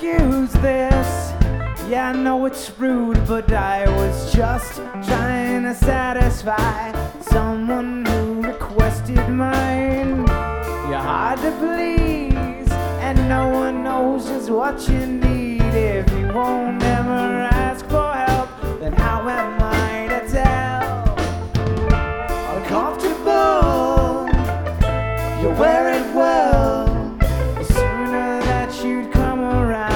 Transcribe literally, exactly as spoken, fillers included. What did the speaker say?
excuse this. Yeah, I know it's rude, but I was just trying to satisfy someone who requested mine. You're hard to please, and no one knows just what you need. If you won't ever ask for help, then how am I to tell? Uncomfortable, you're wearing